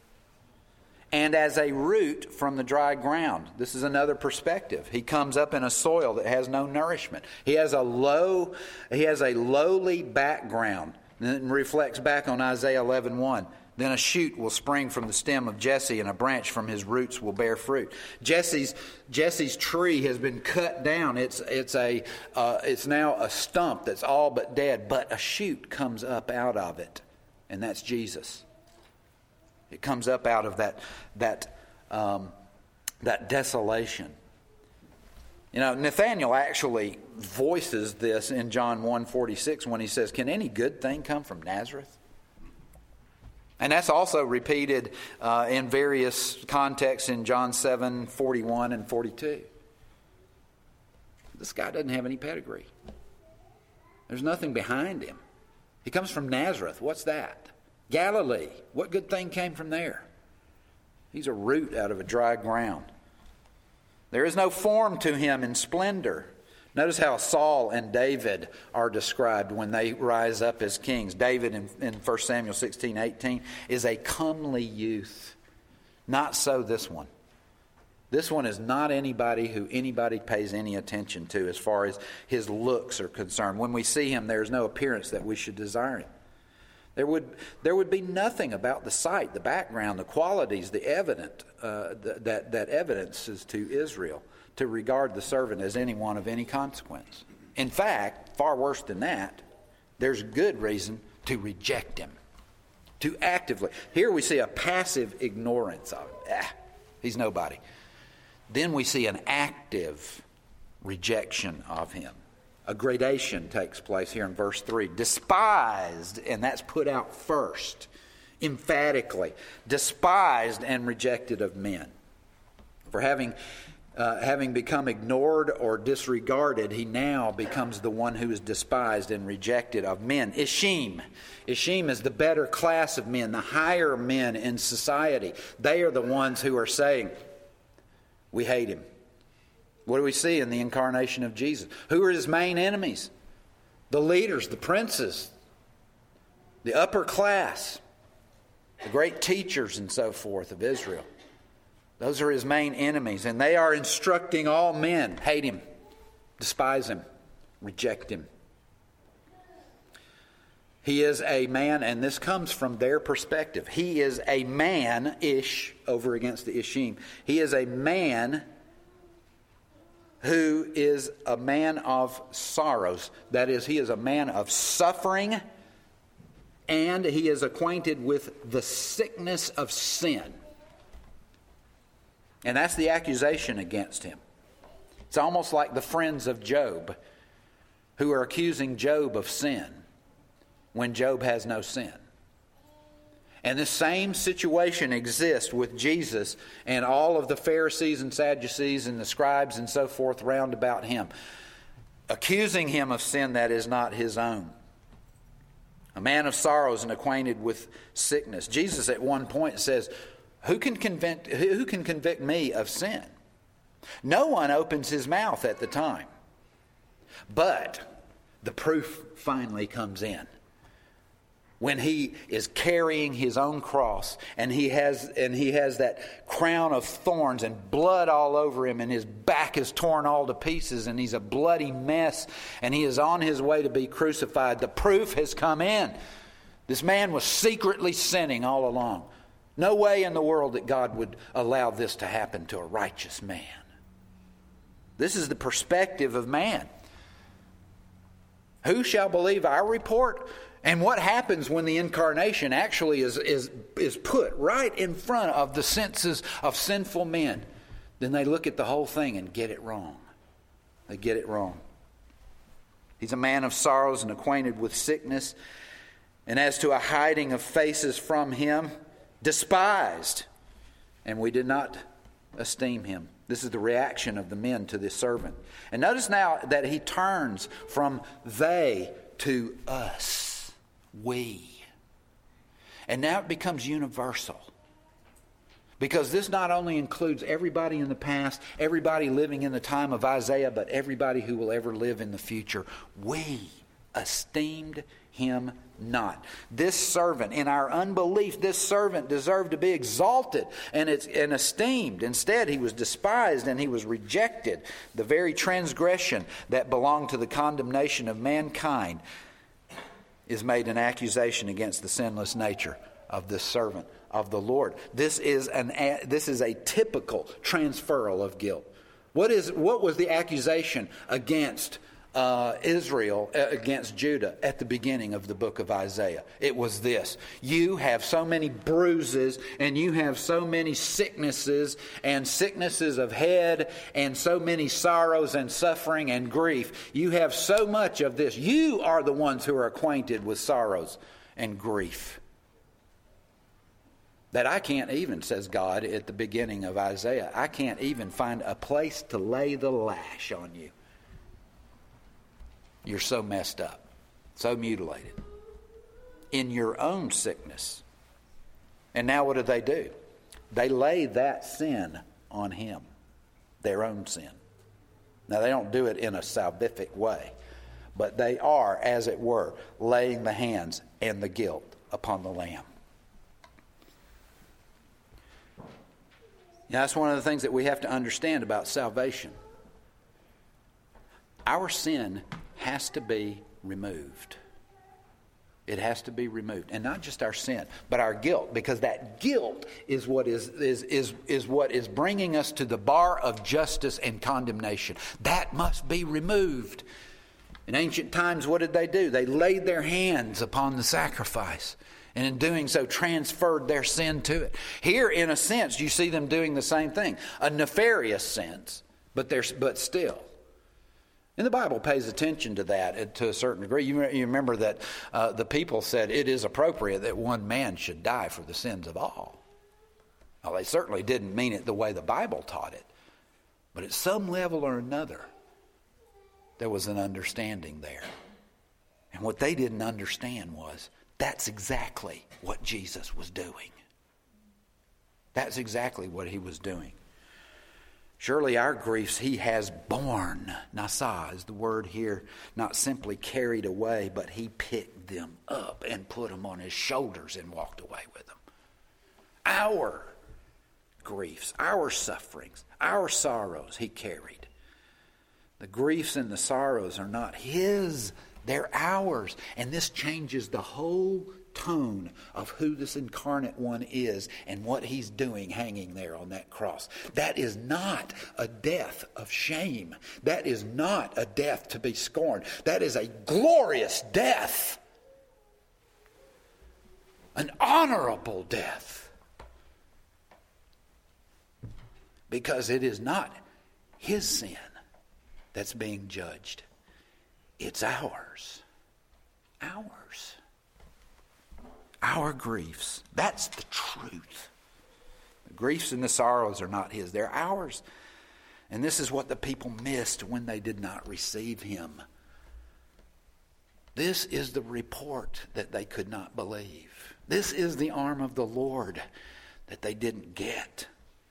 And as a root from the dry ground. This is another perspective. He comes up in a soil that has no nourishment. He has a low, he has a lowly background. And it reflects back on Isaiah eleven one. Then a shoot will spring from the stem of Jesse, and a branch from his roots will bear fruit. Jesse's Jesse's tree has been cut down. It's it's a uh, it's now a stump that's all but dead. But a shoot comes up out of it, and that's Jesus. It comes up out of that that um, that desolation. You know, Nathanael actually voices this in John one forty-six when he says, "Can any good thing come from Nazareth?" And that's also repeated uh, in various contexts in John seven forty-one and forty-two. This guy doesn't have any pedigree. There's nothing behind him. He comes from Nazareth. What's that? Galilee. What good thing came from there? He's a root out of a dry ground. There is no form to him in splendor. Notice how Saul and David are described when they rise up as kings. David in, in First Samuel sixteen eighteen is a comely youth. Not so this one. This one is not anybody who anybody pays any attention to as far as his looks are concerned. When we see him, there's no appearance that we should desire him. There would there would be nothing about the sight, the background, the qualities, the evident uh, that that evidences to Israel to regard the servant as anyone of any consequence. In fact, far worse than that, there's good reason to reject him, to actively. Here we see a passive ignorance of him. Ah, he's nobody. Then we see an active rejection of him. A gradation takes place here in verse three. Despised, and that's put out first, emphatically. Despised and rejected of men. For having, uh, having become ignored or disregarded, he now becomes the one who is despised and rejected of men. Ishim. Ishim is the better class of men, the higher men in society. They are the ones who are saying, we hate him. What do we see in the incarnation of Jesus? Who are his main enemies? The leaders, the princes, the upper class, the great teachers and so forth of Israel. Those are his main enemies, and they are instructing all men, hate him, despise him, reject him. He is a man, and this comes from their perspective. He is a man, Ish, over against the Ishim. He is a man who is a man of sorrows. That is, he is a man of suffering, and he is acquainted with the sickness of sin. And that's the accusation against him. It's almost like the friends of Job who are accusing Job of sin when Job has no sin. And the same situation exists with Jesus and all of the Pharisees and Sadducees and the scribes and so forth round about him, accusing him of sin that is not his own. A man of sorrows and acquainted with sickness. Jesus at one point says, Who can convict, who can convict me of sin? No one opens his mouth at the time. But the proof finally comes in. When he is carrying his own cross and he has and he has that crown of thorns and blood all over him, and his back is torn all to pieces and he's a bloody mess and he is on his way to be crucified, the proof has come in. This man was secretly sinning all along. No way in the world that God would allow this to happen to a righteous man. This is the perspective of man. Who shall believe our report? And what happens when the incarnation actually is, is, is put right in front of the senses of sinful men? Then they look at the whole thing and get it wrong. They get it wrong. He's a man of sorrows and acquainted with sickness. And as to a hiding of faces from him, despised, and we did not esteem him. This is the reaction of the men to this servant. And notice now that he turns from they to us. We. And now it becomes universal. Because this not only includes everybody in the past, everybody living in the time of Isaiah, but everybody who will ever live in the future. We esteemed him not. This servant, in our unbelief, this servant deserved to be exalted and, it's, and esteemed. Instead, he was despised and he was rejected. The very transgression that belonged to the condemnation of mankind is made an accusation against the sinless nature of this servant of the Lord. This is an this is a typical transferal of guilt. What is what was the accusation against uh, Israel, uh, against Judah at the beginning of the book of Isaiah? It was this: you have so many bruises, and you have so many sicknesses, and sicknesses of head, and so many sorrows and suffering and grief. You have so much of this. You are the ones who are acquainted with sorrows and grief. That I can't even, says God at the beginning of Isaiah, I can't even find a place to lay the lash on you. You're so messed up, so mutilated in your own sickness. And now what do they do? They lay that sin on him, their own sin. Now they don't do it in a salvific way, but they are, as it were, laying the hands and the guilt upon the Lamb. Now, that's one of the things that we have to understand about salvation. Our sin has to be removed. It has to be removed. And not just our sin, but our guilt. Because that guilt is what is, is, is, is what is bringing us to the bar of justice and condemnation. That must be removed. In ancient times, what did they do? They laid their hands upon the sacrifice. And in doing so, transferred their sin to it. Here, in a sense, you see them doing the same thing. A nefarious sense, but, there's, but still. And the Bible pays attention to that to a certain degree. You, you remember that uh, the people said it is appropriate that one man should die for the sins of all. Well, they certainly didn't mean it the way the Bible taught it. But at some level or another, there was an understanding there. And what they didn't understand was that's exactly what Jesus was doing. That's exactly what he was doing. Surely our griefs he has borne. Nasa is the word here, not simply carried away, but he picked them up and put them on his shoulders and walked away with them. Our griefs, our sufferings, our sorrows he carried. The griefs and the sorrows are not his, they're ours. And this changes the whole tone of who this incarnate one is and what he's doing hanging there on that cross. That is not a death of shame. That is not a death to be scorned. That is a glorious death. An honorable death. Because it is not his sin that's being judged. It's ours. Ours. our griefs. That's the truth. The griefs and the sorrows are not his. They're ours. And this is what the people missed when they did not receive him. This is the report that they could not believe. This is the arm of the Lord that they didn't get.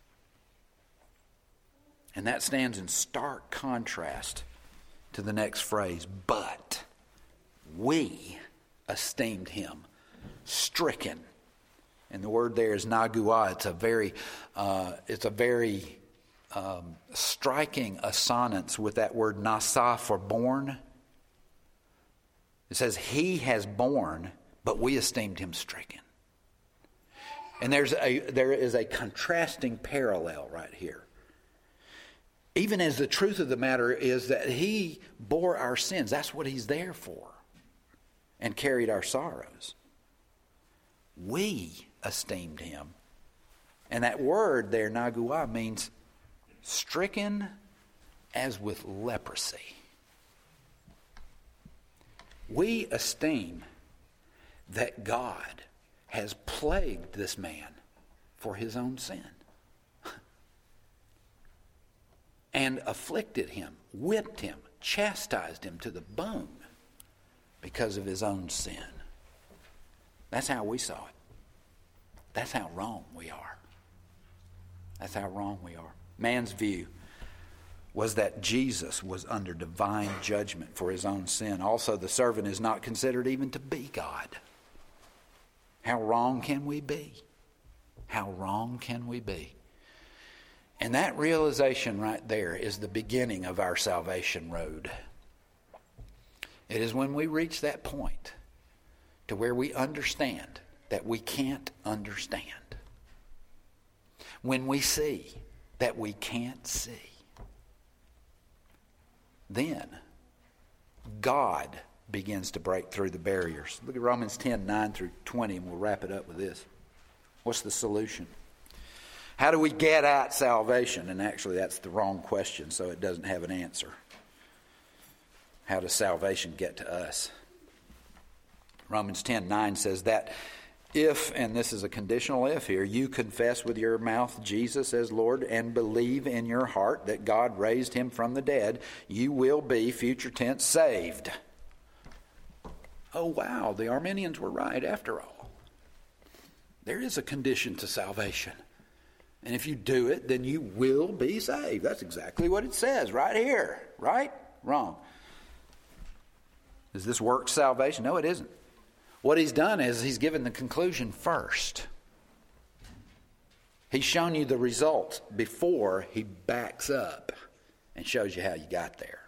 And that stands in stark contrast to the next phrase. But we esteemed him stricken. And the word there is nagua. It's a very, uh, it's a very um, striking assonance with that word nasa for born. It says he has borne, but we esteemed him stricken. And there's a there is a contrasting parallel right here. Even as the truth of the matter is that he bore our sins. That's what he's there for. And carried our sorrows. We esteemed him. And that word there, nagua, means stricken as with leprosy. We esteem that God has plagued this man for his own sin. And afflicted him, whipped him, chastised him to the bone because of his own sin. That's how we saw it. That's how wrong we are. That's how wrong we are. Man's view was that Jesus was under divine judgment for his own sin. Also, the servant is not considered even to be God. How wrong can we be? How wrong can we be? And that realization right there is the beginning of our salvation road. It is when we reach that point to where we understand that we can't understand. When we see that we can't see. Then God begins to break through the barriers. Look at Romans ten, nine through twenty, and we'll wrap it up with this. What's the solution? How do we get at salvation? And actually that's the wrong question, so it doesn't have an answer. How does salvation get to us? Romans ten, nine says that if, and this is a conditional if here, you confess with your mouth Jesus as Lord and believe in your heart that God raised him from the dead, you will be, future tense, saved. Oh wow, the Arminians were right after all. There is a condition to salvation. And if you do it, then you will be saved. That's exactly what it says right here. Right? Wrong. Is this works salvation? No, it isn't. What he's done is he's given the conclusion first. He's shown you the results before he backs up and shows you how you got there.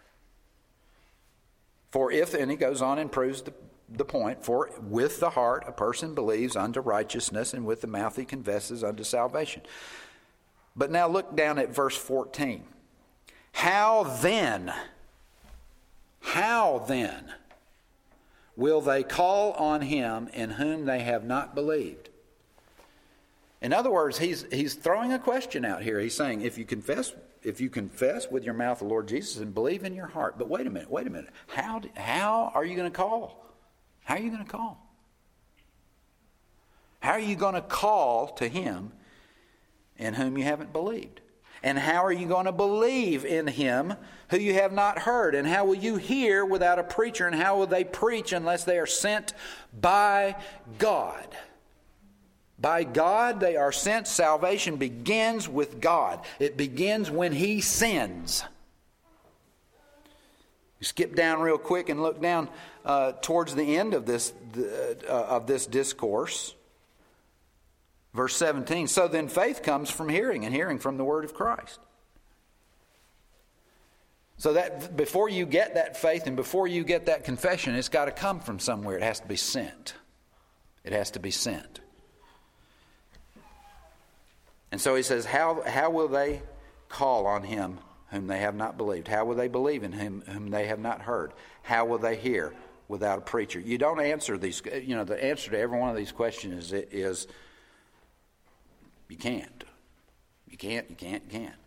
For if, and he goes on and proves the, the point, for with the heart a person believes unto righteousness, and with the mouth he confesses unto salvation. But now look down at verse fourteen. How then, how then will they call on him in whom they have not believed? In other words, he's he's throwing a question out here. He's saying, if you confess, if you confess with your mouth the Lord Jesus and believe in your heart, but wait a minute, wait a minute. How how are you going to call? How are you going to call? How are you going to call to him in whom you haven't believed? And how are you going to believe in him who you have not heard? And how will you hear without a preacher? And how will they preach unless they are sent by God? By God they are sent. Salvation begins with God. It begins when he sends. You skip down real quick and look down uh, towards the end of this uh, of this discourse. Verse seventeen, so then faith comes from hearing, and hearing from the word of Christ. So that before you get that faith and before you get that confession, it's got to come from somewhere. It has to be sent. It has to be sent. And so he says, how, how will they call on him whom they have not believed? How will they believe in him whom they have not heard? How will they hear without a preacher? You don't answer these, you know, the answer to every one of these questions is, is you can't. You can't, you can't, you can't.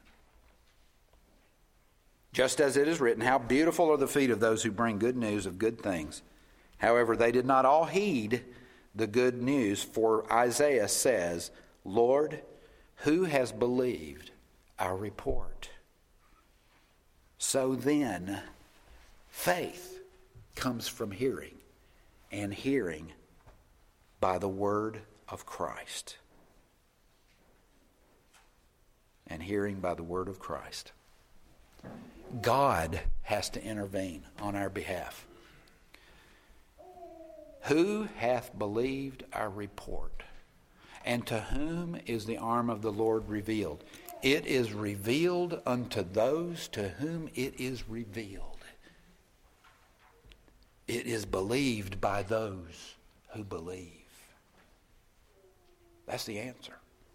Just as it is written, how beautiful are the feet of those who bring good news of good things. However, they did not all heed the good news, for Isaiah says, Lord, who has believed our report? So then, faith comes from hearing, and hearing by the word of Christ. And hearing by the word of Christ. God has to intervene on our behalf. Who hath believed our report? And to whom is the arm of the Lord revealed? It is revealed unto those to whom it is revealed. It is believed by those who believe. That's the answer.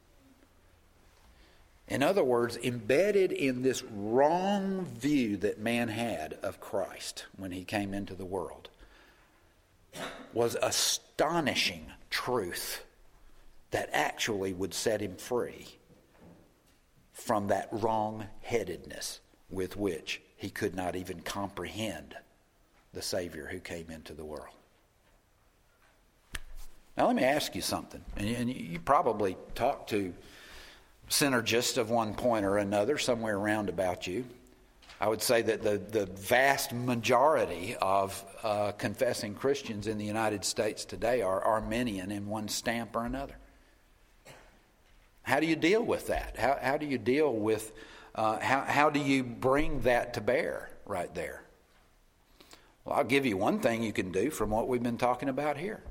In other words, embedded in this wrong view that man had of Christ when he came into the world was astonishing truth that actually would set him free from that wrong-headedness with which he could not even comprehend the Savior who came into the world. Now let me ask you something, and you probably talked to synergists of one point or another somewhere around about you. I would say that the, the vast majority of uh, confessing Christians in the United States today are Arminian in one stamp or another. How do you deal with that? How, how do you deal with, uh, how, how do you bring that to bear right there? Well, I'll give you one thing you can do from what we've been talking about here.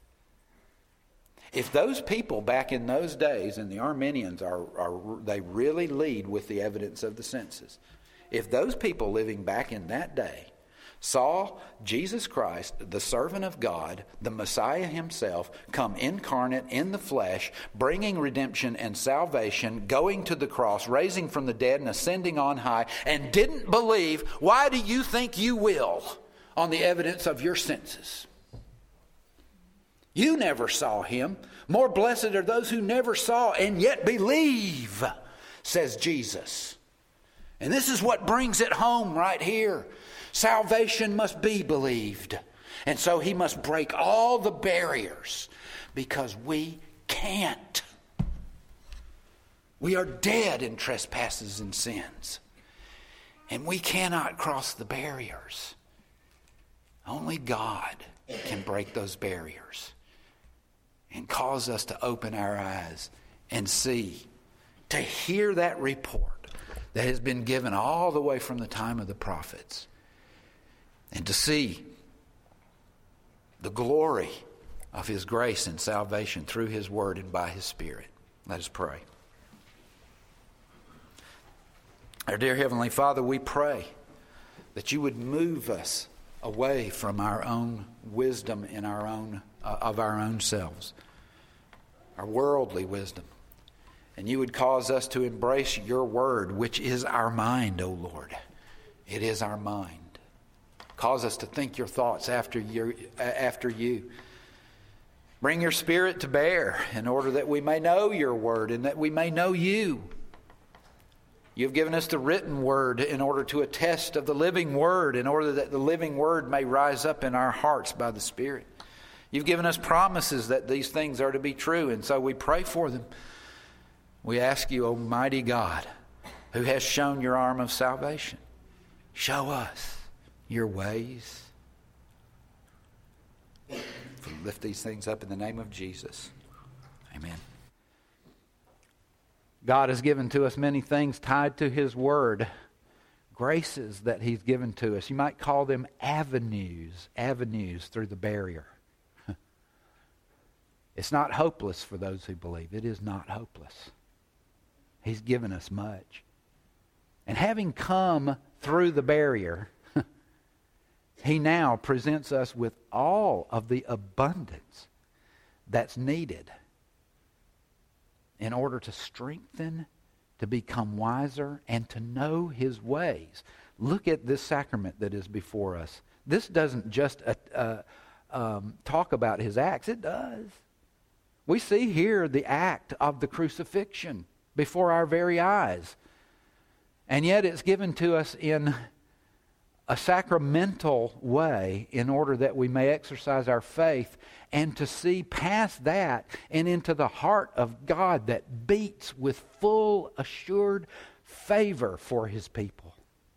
If those people back in those days, and the Arminians are, are they really lead with the evidence of the senses. If those people living back in that day saw Jesus Christ, the servant of God, the Messiah himself, come incarnate in the flesh, bringing redemption and salvation, going to the cross, raising from the dead and ascending on high, and didn't believe, why do you think you will on the evidence of your senses? You never saw him. More blessed are those who never saw and yet believe, says Jesus. And this is what brings it home right here. Salvation must be believed. And so he must break all the barriers because we can't. We are dead in trespasses and sins. And we cannot cross the barriers. Only God can break those barriers and cause us to open our eyes and see, to hear that report that has been given all the way from the time of the prophets, and to see the glory of his grace and salvation through his word and by his Spirit. Let us pray. Our dear Heavenly Father, we pray that you would move us away from our own wisdom in our own uh, of our own selves, our worldly wisdom, and you would cause us to embrace your word, which is our mind, O Lord. It is our mind. Cause us to think your thoughts after your after you. Bring your Spirit to bear in order that we may know your word and that we may know you. You've given us the written word in order to attest of the living word, in order that the living word may rise up in our hearts by the Spirit. You've given us promises that these things are to be true, and so we pray for them. We ask you, Almighty God, who has shown your arm of salvation, show us your ways. We lift these things up in the name of Jesus. Amen. God has given to us many things tied to his word, graces that he's given to us. You might call them avenues, avenues through the barrier. It's not hopeless for those who believe. It is not hopeless. He's given us much. And having come through the barrier, he now presents us with all of the abundance that's needed in order to strengthen, to become wiser, and to know his ways. Look at this sacrament that is before us. This doesn't just uh, uh, um, talk about his acts. It does. We see here the act of the crucifixion before our very eyes. And yet it's given to us in a sacramental way in order that we may exercise our faith and to see past that and into the heart of God that beats with full assured favor for His people.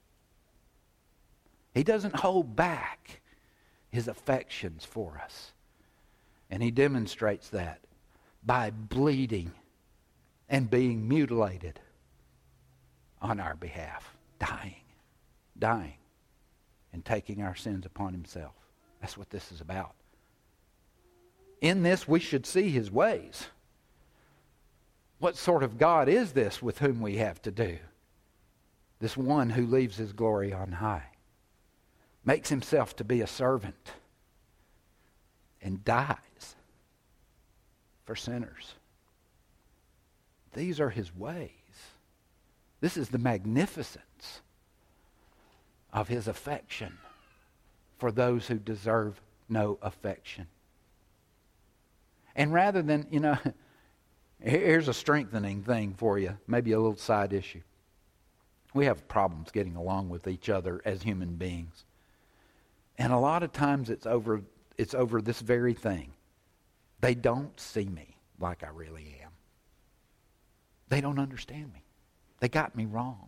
He doesn't hold back His affections for us. And He demonstrates that by bleeding and being mutilated on our behalf. Dying. Dying. And taking our sins upon Himself. That's what this is about. In this we should see His ways. What sort of God is this with whom we have to do? This one who leaves His glory on high. Makes Himself to be a servant. And dies for sinners. These are His ways. This is the magnificence of His affection for those who deserve no affection. And rather than, you know, here's a strengthening thing for you, maybe a little side issue. We have problems getting along with each other as human beings. And a lot of times it's over it's over this very thing. They don't see me like I really am. They don't understand me. They got me wrong.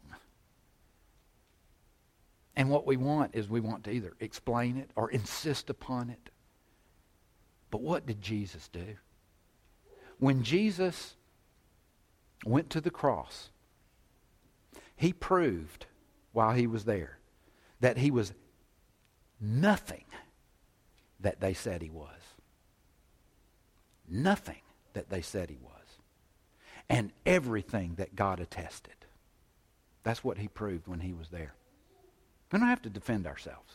And what we want is we want to either explain it or insist upon it. But what did Jesus do? When Jesus went to the cross, He proved while He was there that He was nothing that they said He was. Nothing that they said He was. And everything that God attested. That's what He proved when He was there. We don't have to defend ourselves.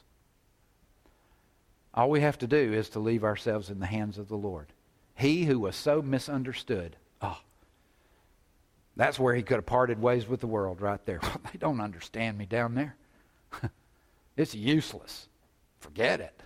All we have to do is to leave ourselves in the hands of the Lord. He who was so misunderstood. Oh, that's where He could have parted ways with the world right there. They don't understand me down there. It's useless. Forget it.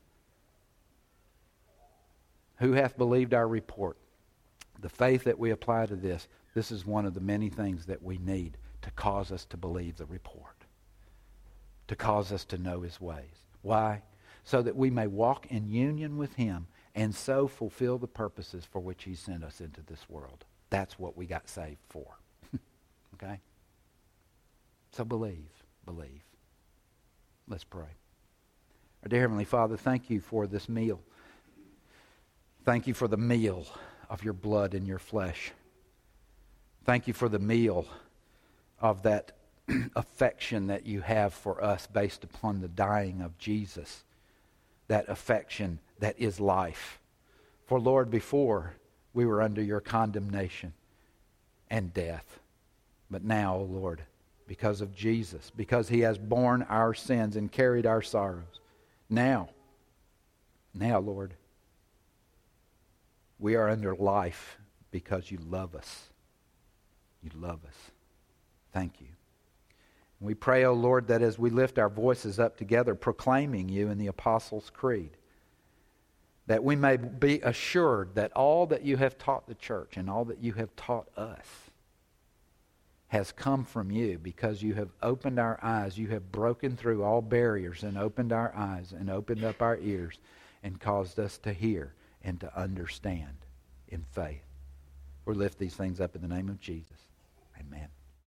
Who hath believed our report? The faith that we apply to this, this is one of the many things that we need to cause us to believe the report. To cause us to know His ways. Why? So that we may walk in union with Him and so fulfill the purposes for which He sent us into this world. That's what we got saved for. Okay? So believe, believe. Let's pray. Our dear Heavenly Father, thank You for this meal. Thank You for the meal of Your blood and Your flesh. Thank You for the meal of that affection that You have for us based upon the dying of Jesus. That affection that is life. For Lord, before we were under Your condemnation and death. But now, O Lord, because of Jesus, because He has borne our sins and carried our sorrows, now, now, Lord, we are under life because You love us. You love us. Thank You. We pray, O Lord, that as we lift our voices up together, proclaiming You in the Apostles' Creed, that we may be assured that all that You have taught the church and all that You have taught us has come from You, because You have opened our eyes. You have broken through all barriers and opened our eyes and opened up our ears and caused us to hear and to understand in faith. We lift these things up in the name of Jesus. Amen.